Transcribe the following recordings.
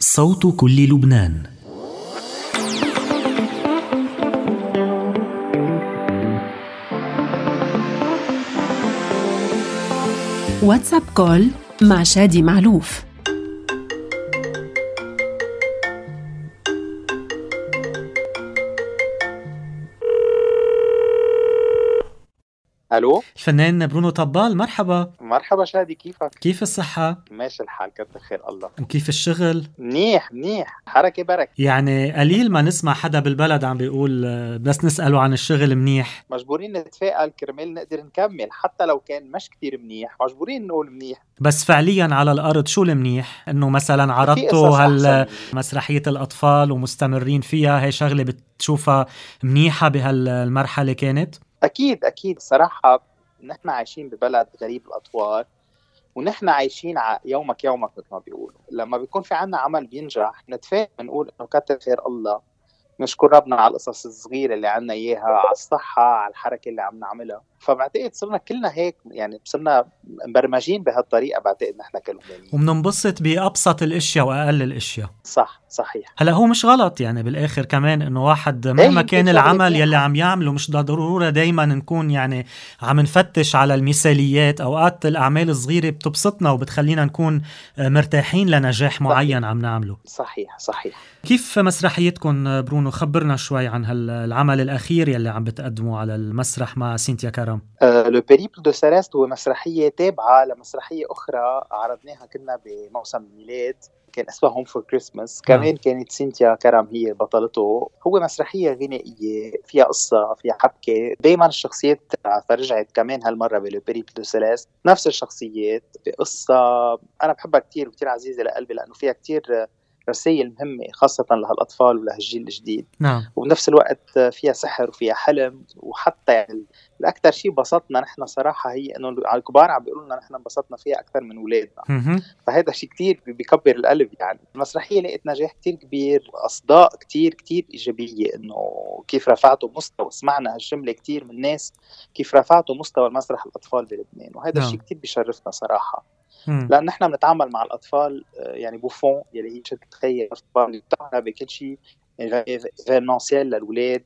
صوت كل لبنان. واتساب كول مع شادي معلوف. الو، الفنان برونو طبال، مرحبا. مرحبا شادي، كيفك؟ كيف الصحة؟ ماشي الحال، كتر خير الله. وكيف الشغل؟ منيح منيح، حركة بركة. يعني قليل ما نسمع حدا بالبلد عم بيقول بس نسأله عن الشغل منيح. مجبورين نتفائل كرمال نقدر نكمل، حتى لو كان مش كتير منيح مجبورين نقول منيح. بس فعليا على الأرض شو المنيح؟ إنه مثلا في عرضتوا قصص أحسن. مسرحية الأطفال ومستمرين فيها، هي شغلة بتشوفها منيحة بهالمرحلة كانت؟ أكيد أكيد، صراحة نحن عايشين ببلد غريب الأطوار، ونحن عايشين يومك يومك مثل ما بيقولوا. لما بيكون في عنا عمل بينجح نتفائل، نقول إنه كتر خير الله، نشكر ربنا على القصص الصغيرة اللي عنا إياها، على الصحة، على الحركة اللي عم نعملها. فبعتقد صرنا كلنا هيك، يعني صرنا مبرمجين بهالطريقة. بعتقد نحن كلبنانيين ومننبسط بأبسط الأشياء وأقل الأشياء. صح، صحيح. هلا هو مش غلط يعني بالآخر كمان إنه واحد إيه، مهما يمكن كان شغلة العمل يلي منيحة. عم يعمله مش ضرورة دايما نكون يعني عم نفتش على المثاليات. أوقات الأعمال الصغيرة بتبسطنا وبتخلينا نكون مرتاحين لنجاح معين عم نعمله. صحيح صحيح. كيف مسرحيتكم برونو؟ خبرنا شوي عن هالعمل الأخير يلي عم بتقدموا على المسرح مع سينتيا كرم. لو بيريبل دو سيليست هو مسرحية تابعة لمسرحية أخرى عرضناها كنا بموسم الميلاد، كان اسمها هوم فور كريسماس. كمان كانت سينتيا كرم هي بطلته. هو مسرحية غنائية فيها قصة، فيها حبكة. دايما الشخصيات فرجعت كمان هالمرة بلو بيريبل دو سيليست نفس الشخصيات بقصة أنا بحبها كتير وكتير عزيزة لقلبي، لأنه فيها كتير رسائل مهمة خاصة لهالأطفال ولهالجيل الجديد. نعم. وبنفس الوقت فيها سحر وفيها حلم. وحتى يعني الأكثر شيء بسطنا نحن صراحة هي إنه الكبار عم بيقولوا لنا نحن انبسطنا فيها أكثر من أولادنا. فهذا شيء كتير بيكبر القلب. يعني المسرحية لقيت نجاح كتير كبير، أصداء كتير كتير إيجابية، إنه كيف رفعتوا مستوى. سمعنا هالجملة كتير من الناس، كيف رفعتوا مستوى المسرح الأطفال بلبنان. وهذا الشيء كتير بيشرفنا صراحة، لأن نحن بنتعامل مع الأطفال يعني بوفون، يلي هي شركة تخيل الأطفال بتاعنا بكل شيء ايفينمنسيال للولاد.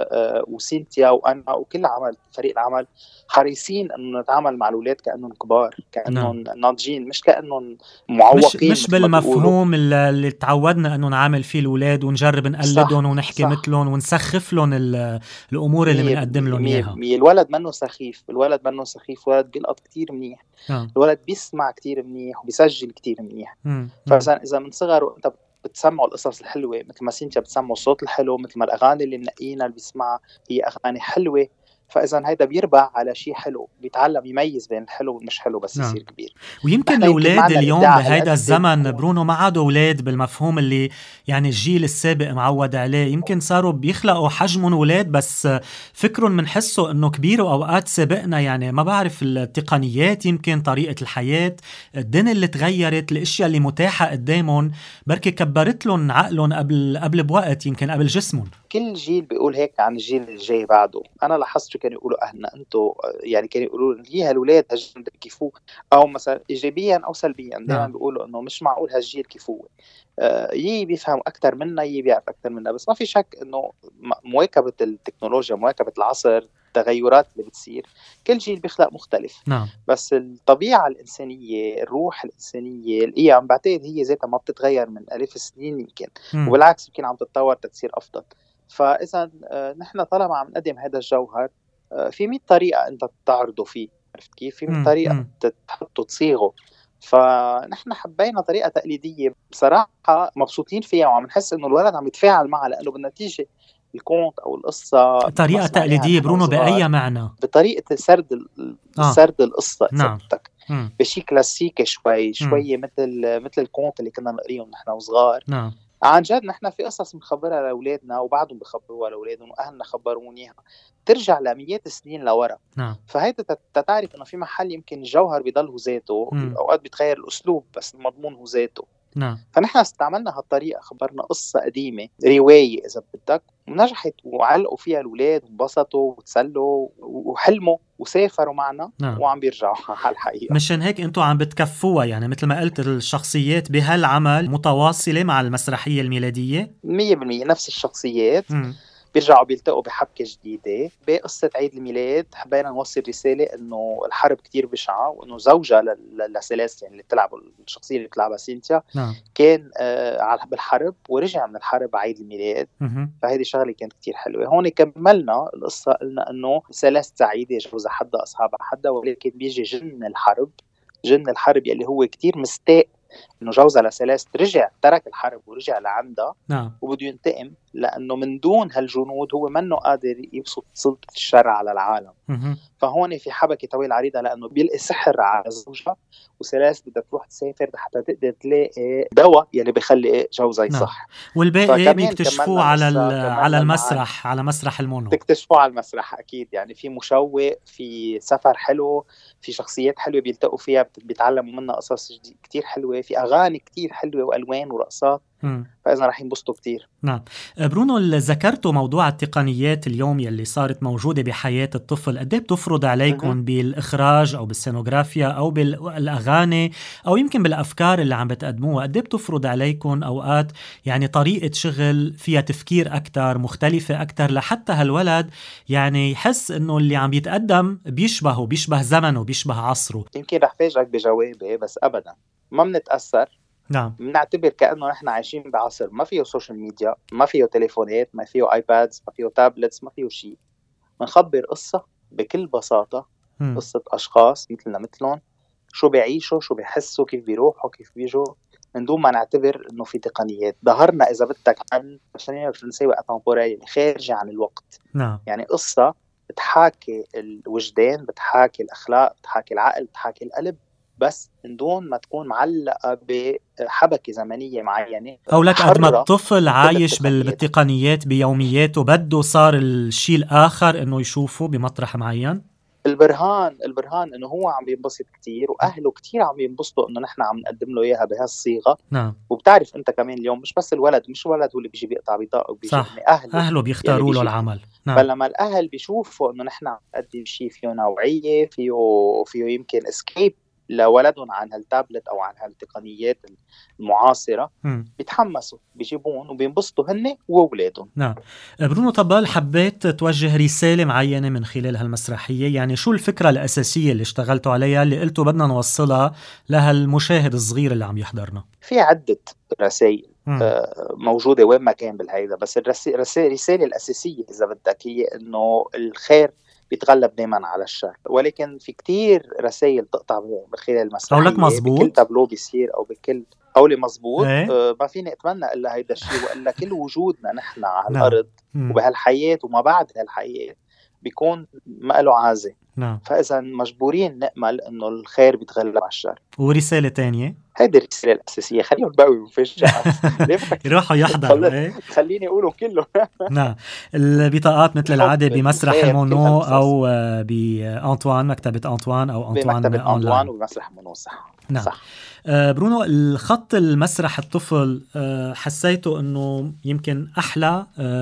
وسينتيا وأنا وكل فريق العمل حريصين إنه نتعامل مع الولاد كأنهم كبار، كأنهم ناضجين، مش كأنهم معوقين. مش بالمفهوم اللي تعودنا إنه نعامل فيه الولاد ونجرب نقلدهم ونحكي مثلهم ونسخف لهم الأمور اللي بنقدم لهم إياها. الولد منه سخيف، الولد منه سخيف، الولد بيلقط كتير منيح. الولد بيسمع كتير منيح وبيسجل كتير منيح. فإذا من صغره أنت بتسمعوا القصص الحلوة، مثل ما سينتيا بتسمعوا الصوت الحلو، مثل ما الأغاني اللي منقينا اللي بيسمعها هي أغاني حلوة، فإذا هيدا بيربع على شيء حلو، بيتعلم يميز بين الحلو والمش حلو بس يصير كبير. ويمكن الأولاد اليوم بهيدا الزمن برونو ما عادوا أولاد بالمفهوم اللي يعني الجيل السابق معود عليه. يمكن صاروا بيخلقوا حجمهم أولاد بس فكرهم منحسوا إنه كبير، وأوقات سابقنا يعني ما بعرف التقنيات، يمكن طريقة الحياة، الدنيا اللي تغيرت، الاشياء اللي متاحة قدامهم بركي كبرت لهم عقلهم قبل بوقت، يمكن قبل جسمهم. كل جيل بيقول هيك عن الجيل اللي جاي بعده. انا لاحظت شو كانوا يقولوا اهلنا، انتم يعني كانوا يقولوا لي هالولاد هالجيل كيفوه، او مثلا ايجابيا او سلبيا دائما بيقولوا انه مش معقول هالجيل كيفوه. يي بيفهم اكثر منا، يي بيعرف اكثر منا. بس ما في شك انه مواكبه التكنولوجيا، مواكبه العصر، التغيرات اللي بتصير، كل جيل بيخلق مختلف. بس الطبيعه الانسانيه، الروح الانسانيه، القيم، بعتقد هي ذاتها ما بتتغير من آلاف السنين يمكن، وبالعكس يمكن عم تتطور تصير افضل. فإذا نحن طالما عم نقدم هذا الجوهر، في 100 طريقة أنت تعرضه فيه، عرفت كيف؟ في 100 طريقة تحطه تصيغه. فنحن حبينا طريقة تقليدية بصراحة، مبسوطين فيها وعم نحس إنه الولد عم يتفاعل معها، لأنه بالنتيجة الكونت أو القصة طريقة تقليدية برونو بأي معنى؟ بطريقة سرد القصة. بدك بشي كلاسيكي شوي مثل الكونت اللي كنا نقريهم نحن وصغار. عن جد نحن في قصص بنخبرها لأولادنا وبعدهم بخبروها لأولادهم وأهلنا خبرونيها ترجع لمئات السنين لورا. فهيدا تتعرف إنه في محل يمكن الجوهر بيضل هو ذاته، أوقات بيتغير الأسلوب بس المضمون هو ذاته. نعم. فنحن استعملنا هالطريقة، خبرنا قصة قديمة، رواية إذا بدك، ونجحت وعلقوا فيها الأولاد وانبسطوا وتسلوا وحلموا وسافروا معنا. نعم. وعم بيرجعوا على الحقيقة. مشان هيك انتوا عم بتكفوها، يعني مثل ما قلت الشخصيات بهالعمل متواصلة مع المسرحية الميلادية 100% نفس الشخصيات. بيرجعوا بيلتقوا بحبكة جديدة. بقصة عيد الميلاد حبينا نوصل رسالة إنه الحرب كتير بشعة، وإنه زوجها لسيليست، يعني اللي بتلعب الشخصية اللي بتلعبها سينتيا، نعم. كان بالحرب ورجع من الحرب عيد الميلاد. فهذه شغلة كانت كتير حلوة. هون كملنا القصة، قلنا إنه سيليست سعيدة جوزها حدا أصحابها حدا، ولكن بيجي جن الحرب يلي هو كتير مستاء إنه جوزها لسيليست رجع ترك الحرب ورجع لعندها. نعم. وبده ينتقم، لأنه من دون هالجنود هو منه قادر يبسط سلطة الشر على العالم. فهون في حبكة طويلة عريضة، لأنه بيلقي سحر على زوجها، وسيليست بدها تروح تسافر حتى تقدر تلاقي دواء يلي بيخلي جوزها يصح. والباقي بيكتشفوه على المسرح، على مسرح المونو. تكتشفوه على المسرح أكيد. يعني في مشوق، في سفر حلو، في شخصيات حلوة بيلتقوا فيها، بيتعلموا منها قصص كتير حلوة، في أغاني كتير حلوة وألوان ورقصات. فإذا رح ينبسطوا كتير. نعم. برونو، ذكرتوا موضوع التقنيات اليوم يلي صارت موجودة بحياة الطفل، قد ايه بتفرض عليكم بالإخراج أو بالسينوغرافيا أو بالأغاني أو يمكن بالأفكار اللي عم بتقدموها؟ قد ايه بتفرض عليكم أوقات يعني طريقة شغل فيها تفكير أكتر، مختلفة أكتر، لحتى هالولد يعني يحس إنه اللي عم يتقدم بيشبه زمنه، بيشبه عصره؟ يمكن رح فاجئك بجوابي، بس أبدا ما بنتأثر. نعم. بنعتبر كأنه نحن عايشين بعصر ما فيه سوشيال ميديا، ما فيه تليفونات، ما فيه آيبادز، ما فيه تابلتس، ما فيه شيء. بنخبر قصة بكل بساطة. قصة أشخاص مثلنا مثلهم، شو بيعيشوا، شو بيحسوا، كيف بيروحوا، كيف بيجوا، من دون ما نعتبر إنه في تقنيات. ظهرنا إذا بدك عن الفنانين الفرنسية أتامبورية، خارجة عن الوقت. نعم. يعني قصة بتحاكي الوجدان، بتحاكي الأخلاق، بتحاكي العقل، بتحاكي القلب، بس من دون ما تكون معلقة بحبكة زمنية معينة. أو لك قد ما الطفل عايش بالتقنيات بيومياته بده صار الشيء الآخر إنه يشوفه بمطرح معين. البرهان إنه هو عم بينبسط كتير، وأهله كتير عم بينبسطوا إنه نحن عم نقدم له إياها بهالصيغة. نعم. وبتعرف أنت كمان اليوم مش بس الولد هو اللي بيجي بيقطع بطاقة وبيجي، أهله بيختاروا له العمل. نعم. فلما الأهل بيشوفوا إنه نحن عم نقدم شيء فيه نوعية، فيه يمكن اسكيب لولدهم عن هالتابلت أو عن هالتقنيات المعاصرة، بيتحمسوا، بيجيبون وبينبسطوا هن وأولادهم. نعم. برونو طبال، حبيت توجه رسالة معينة من خلال هالمسرحية؟ يعني شو الفكرة الأساسية اللي اشتغلتوا عليها، اللي قلتوا بدنا نوصلها لهالمشاهد الصغير اللي عم يحضرنا؟ في عدة رسائل موجودة وين ما كان بالهيدا، بس الرسالة الأساسية إذا بدك هي إنه الخير بيتغلب دائما على الشر. ولكن في كتير رسائل تقطع من خلال المسرحية. قولك مزبوط. بكل تابلو بيصير أو بكل قولي مزبوط. ما فيني أتمنى إلا هيدا الشيء، وإلا كل وجودنا نحن على الأرض وبهالحياة وما بعد هالحياة بيكون ما له عازة. فإذا مجبورين نأمل إنه الخير بيتغلب على الشر. ورسالة تانية، هيدي الرسالة الأساسية. خليهم بقوا مفاجأة يروحوا يحضروا. خليني أقوله كله. نعم. البطاقات مثل العادة بمسرح المونو أو بأنطوان، مكتبة أنطوان أو أنطوان بمكتبة أنطوان ومسرح المونو. صح. نعم. صح. برونو، الخط المسرح الطفل حسيته أنه يمكن أحلى،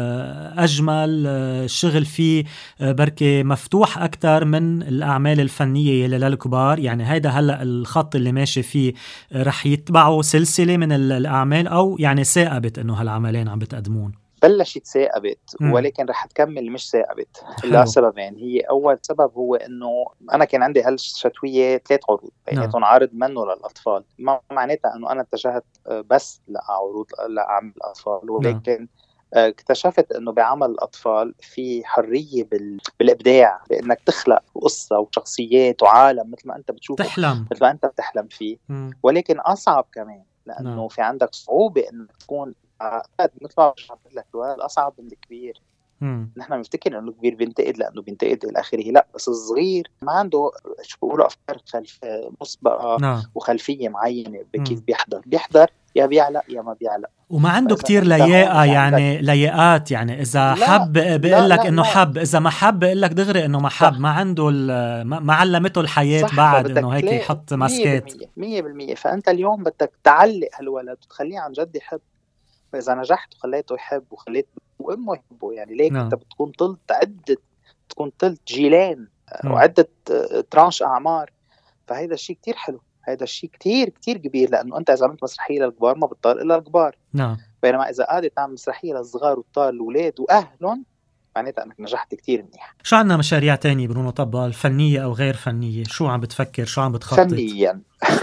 أجمل، الشغل فيه بركة مفتوح أكتر من الأعمال الفنية للكبار. يعني هيدا هلأ الخط اللي ماشي فيه رح يتبعوا سلسلة من الأعمال، أو يعني ثاقبت أنه هالعملين عم بتقدمون؟ بلشت ثاقبت، ولكن رح تكمل مش ثاقبت إلا سببين. هي أول سبب هو إنه أنا كان عندي هالشتوية 3 عروض، بيناتهم عارض منه للأطفال. ما معناتها إنه أنا اتجهت بس لعروض لأعمال الأطفال، ولكن اكتشفت إنه بعمل الأطفال في حرية بالإبداع، بإنك تخلق قصة وشخصيات وعالم مثل ما أنت بتشوف، مثل ما أنت بتحلم فيه. ولكن أصعب كمان لأنه في عندك صعوبة إنك تكون مثل ما بشرح لك، الأصعب من الكبير. نحن بنفتكر إنه الكبير بينتقد لأنه بينتقد إلى آخره، لا، بس الصغير ما عنده شو بيقولوا أفكار مسبقة وخلفية معينة بكيف بيحضر يا بيعلق يا ما بيعلق. وما عنده كتير لياقة، يعني لياقات، يعني إذا حب بيقول لك إنه حب، إذا ما حب بيقول لك دغري إنه ما حب. ما عنده ما علمته الحياة بعد إنه هيك يحط ماسكات 100%. فأنت اليوم بدك تعلق هالولد وتخليه عن جد يحب. فإذا نجحت وخليته يحب وخليت وأمه يحبه، يعني ليك أنت بتكون طلت عدة، تكون طلت جيلان وعدة ترانش أعمار. فهيدا الشيء كتير حلو، هيدا الشيء كتير كتير كبير، لأنه أنت إذا عملت مسرحية للكبار ما بتطال إلا الكبار. بينما إذا قادر تعمل مسرحية للصغار وتطال الأولاد وأهلهم، معناتها أنك نجحت كتير منيح. شو عنا مشاريع تانية برونو طبال، فنية أو غير فنية؟ شو عم بتفكر، شو عم بتخطط؟ فنيا.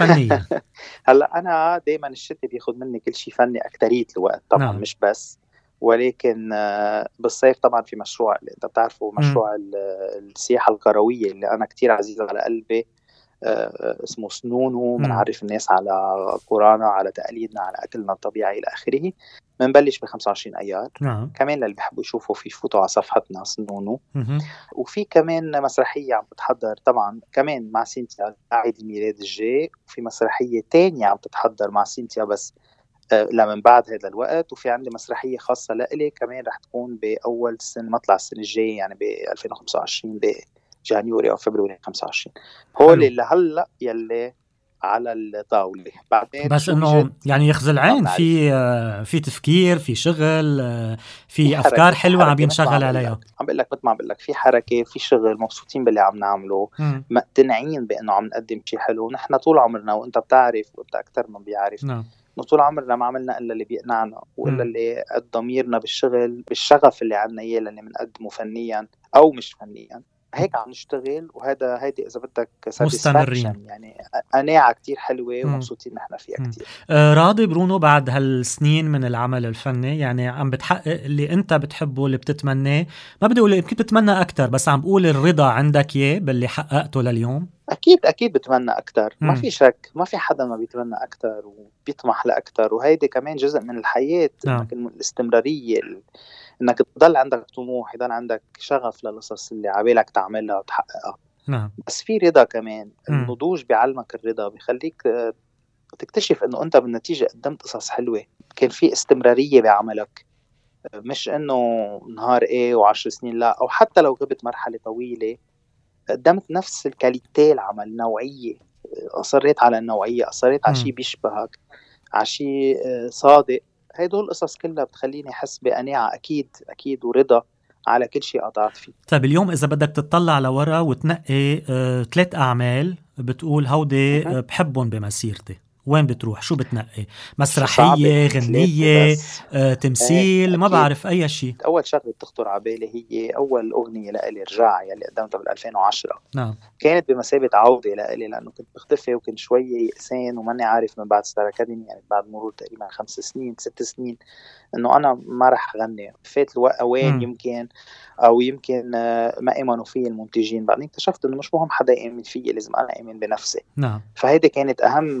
هلأ أنا دايما الشتي بياخد مني كل شيء فني أكترية الوقت طبعا. مش بس، ولكن بالصيف طبعا في مشروع اللي انت بتعرفه، مشروع السياحة القروية اللي انا كتير عزيز على قلبي، اسمه سنونو. بنعرف الناس على قرانا، على تقاليدنا، على اكلنا الطبيعي الى اخره. بنبلش ب 25 ايار. كمان للي بيحبوا يشوفوا في فوتوا على صفحتنا سنونو. وفي كمان مسرحية عم بتحضر طبعا كمان مع سينتيا عيد الميلاد الجاي، وفي مسرحية تانية عم تتحضر مع سينتيا بس لمن بعد هذا الوقت. وفي عندي مسرحية خاصة لإلي كمان رح تكون بأول السنة، مطلع السنة الجاية يعني ب 2025 بجانيوري أو فبراير 25. هول اللي هلأ يلي على الطاولة. بعدين بس إنه يعني يخزل عين في تفكير، في شغل، في أفكار حلوة عم ينشغل عليها. عم بقول لك مثل ما عم بقول لك، في حركة، في شغل، مبسوطين باللي عم نعمله، مقتنعين بأنه عم نقدم شيء حلو. نحن طول عمرنا، وأنت بتعرف وأنت أكتر من بيعرف، طول عمرنا ما عملنا إلا اللي بيقنعنا وإلا اللي قد ضميرنا بالشغل، بالشغف اللي عنا إياه اللي بنقدمه فنيا أو مش فنيا. هيك عم نشتغل، هيدي إذا بدك مستمرين، يعني قناعة كتير حلوة ومبسوطين نحن فيها كتير. راضي برونو بعد هالسنين من العمل الفني؟ يعني عم بتحقق اللي أنت بتحبه، اللي بتتمناه؟ ما بدي أقول يمكن بتتمنى أكتر، بس عم بقول الرضا عندك إيه باللي حققته لليوم؟ أكيد بتمنى أكتر، ما في شك. ما في حدا ما بيتمنى أكتر وبيطمح لأكتر، وهيدي كمان جزء من الحياة. الاستمرارية، إنك تضل عندك طموح، يضل عندك شغف للقصص اللي عبالك تعملها وتحققها. بس في رضا كمان. النضوج بيعلمك الرضا، بيخليك تكتشف إنه أنت بالنتيجة قدمت قصص حلوة، كان في استمرارية بعملك، مش إنه نهار و10 سنين لا، أو حتى لو غبت مرحلة طويلة قدمت نفس الكاليتي العمل، نوعية، أصريت على النوعية، أصريت على شيء بيشبهك، على شيء صادق. هيدول القصص كلها بتخليني أحس بقناعة أكيد ورضا على كل شيء قطعت فيه. طيب اليوم إذا بدك تطلع لورا وتنقي 3 أعمال بتقول هودي بحبهم بمسيرتي، وين بتروح؟ شو بتنقي؟ مسرحية، غنية، تمثيل، ما بعرف أي شيء. أول شغلة بتخطر على بالي هي أول أغنية لإلي رجاع يلي قدمتها بال 2010. كانت بمثابة عودة لإلي، لأنه كنت بختفي وكنت شوية يأسان وماني عارف من بعد ستار أكاديمي، يعني بعد مرور تقريبا 5 سنين 6 سنين إنه أنا ما رح أغني. فات الوقت يمكن أو يمكن ما آمنوا فيه المنتجين. بعدين اكتشفت إنه مش مهم حدا يآمن فيه، لازم أنا آمن بنفسي. فهيدي كانت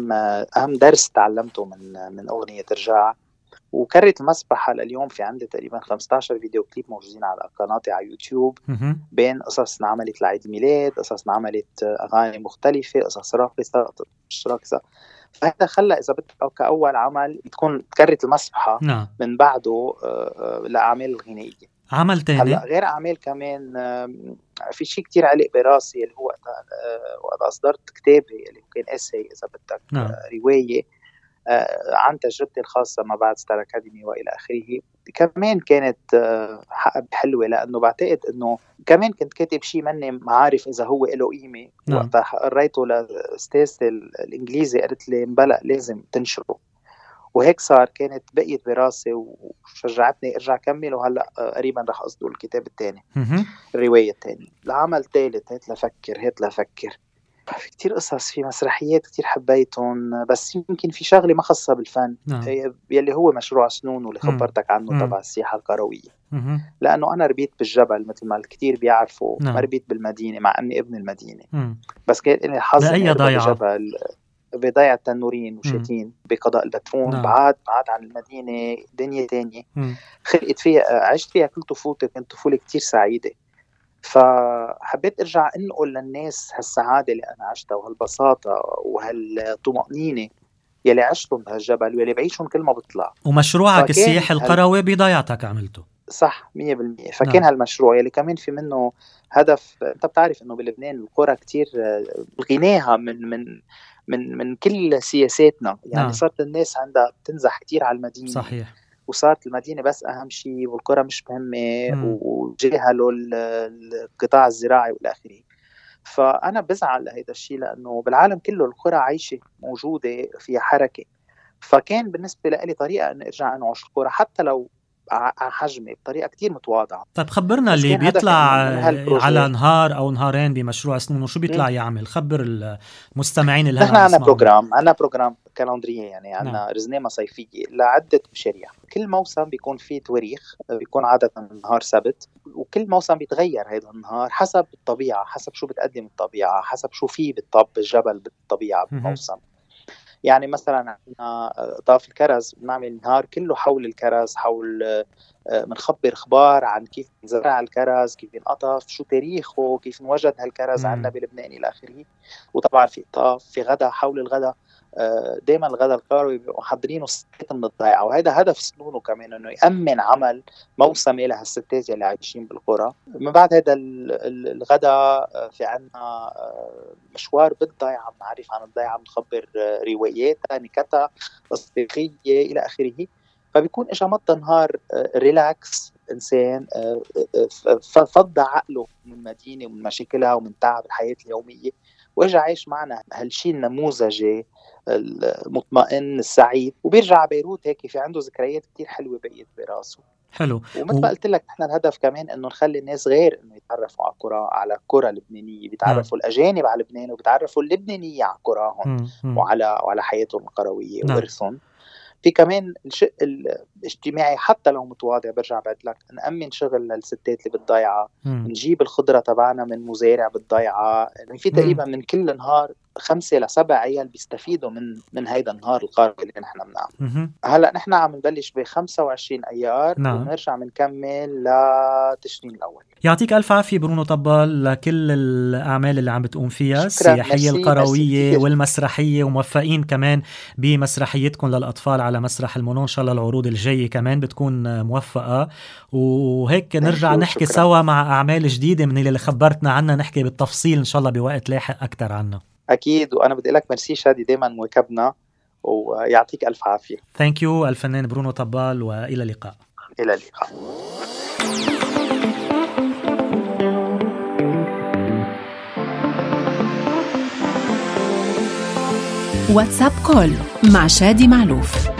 أهم درس تعلمته من أغنية رجاع. وكررت المسبحة لليوم. في عندي تقريبا 15 فيديو كليب موجودين على قناتي على يوتيوب، بين قصص انعملت لعيد ميلاد، قصص انعملت أغاني مختلفة، قصص راقصة مش راقصة. فهذا خلى إذا بدك كأول عمل تكون كررت المسبحة من بعده لأعمال الغنائية. عمل تاني هلا غير أعمال كمان في شيء كتير علق براسي، اللي هو وقت أصدرت كتابي اللي كان إسي إذا بدك رواية عن تجربتي الخاصة ما بعد ستار أكاديمي وإلى آخره. كمان كانت حلوة، لأنه بعتقد أنه كمان كنت كاتب شيء مني معارف إذا هو له قيمة. وقت قريته لأستاذتي الإنجليزي قالت لي مبلق لازم تنشره، وهيك صار. كانت بقيت براسي وشجعتني ارجع كمل. وهلا قريبا رح اصدر الكتاب الثاني، الروايه الثانية، العمل الثالث. هيت لفكر في كتير قصص، في مسرحيات كتير حبيتهم، بس يمكن في شغله ما خاصه بالفن يلي هو مشروع سنون واللي خبرتك عنه تبع السياحه القرويه. لانه انا ربيت بالجبل مثل ما الكثير بيعرفوا، ما ربيت بالمدينه مع اني ابن المدينه. بس كان لي الحظ اني بالجبل بضيعة تنورين وشتين بقضاء البترون. بعد عن المدينة دنيا تانية خلقت فيها، عشت فيها كل طفولتي، كانت طفولة كتير سعيدة. فحبيت ارجع انقل للناس هالسعادة اللي انا عشتها وهالبساطة وهالطمأنينة يلي عشتهم بهالجبل واللي بعيشهم كل ما بطلع. ومشروعك السياحي القروي بضيعتك عملته. صح 100%. فكان هالمشروع يلي كمان في منه هدف. انت بتعرف انه بلبنان القرى كتير غناها من كل سياساتنا، يعني صارت الناس عندها تنزح كتير على المدينة. صحيح. وصارت المدينة بس أهم شيء والقرى مش مهمة، وجاهلوا القطاع الزراعي والآخره. فأنا بزعل لهيدا الشيء، لأنه بالعالم كله القرى عايشة موجودة فيها حركة. فكان بالنسبة لي طريقة أن أرجع أنعش القرى حتى لو حجمي بطريقة كتير متواضعة. طيب خبرنا اللي بيطلع على نهار أو نهارين بمشروع سنون وشو بيطلع يعمل؟ خبر المستمعين اللي نحن عنا بروجرام كالندرية، يعني عنا رزنامة صيفية لعدة مشاريع. كل موسم بيكون فيه تواريخ، بيكون عادة نهار سبت، وكل موسم بيتغير هذا النهار حسب الطبيعة، حسب شو بتقدم الطبيعة، حسب شو فيه بالجبل بالطبيعة بالموسم. يعني مثلا عندنا طاف الكرز بنعمل نهار كله حول الكرز، حول منخبر اخبار عن كيف نزرع الكرز، كيف ينقطف، شو تاريخه، كيف نوجد هالكرز عندنا بلبنان الى اخره. وطبعا في طاف، في غدا حول الغدا. دائما الغدا القروي بيبقوا محضرينه الستات من الضيعه، وهذا هدف سنونه كمان، انه يامن عمل موسمي لهالستات اللي عايشين بالقرى. من بعد هذا الغدا في عنا مشوار بالضيعه، بنعرف عن الضيعه، بنخبر رواياتها، نكتها، وثائقيه الى اخره. فبيكون اجى مضى نهار ريلاكس، انسان فضى عقله من المدينه ومن مشاكلها ومن تعب الحياه اليوميه، واجى عايش معنا هالشيء النموذجي المطمئن السعيد، وبيرجع بيروت هيك في عنده ذكريات كتير حلوه بقيت براسه. حلو. ومثل ما قلت لك نحن الهدف كمان انه نخلي الناس غير انه يتعرفوا على القرى اللبنانيه، بيتعرفوا الاجانب على لبنان، وبيتعرفوا اللبنانيه على قراهم وعلى حياتهم القرويه وارثهم. في كمان الشق الاجتماعي حتى لو متواضع، برجع بعد لك نأمن شغل للستات اللي بالضيعة، نجيب الخضرة تبعنا من مزارع بالضيعة. يعني في تقريبا من كل نهار 5 ل 7 عيال بيستفيدوا من هيدا النهار القروي اللي نحن بنعمل. هلا نحن عم نبلش ب 25 ايار ونرجع بنكمل لتشرين الاول. يعطيك الف عافيه برونو طبال لكل الاعمال اللي عم بتقوم فيها، السياحيه القرويه والمسرحيه، وموفقين كمان بمسرحيتكم للاطفال على مسرح المنون. ان شاء الله العروض الجايه كمان بتكون موفقه، وهيك نرجع نحكي سوا مع اعمال جديده من اللي خبرتنا عنها، نحكي بالتفصيل ان شاء الله بوقت لاحق اكثر عنها. أكيد. وأنا بدي لك ميرسي شادي، دايما مواكبنا، ويعطيك ألف عافية. ثانك يو الفنان برونو طبال، وإلى اللقاء. إلى اللقاء. واتساب كول مع شادي معلوف.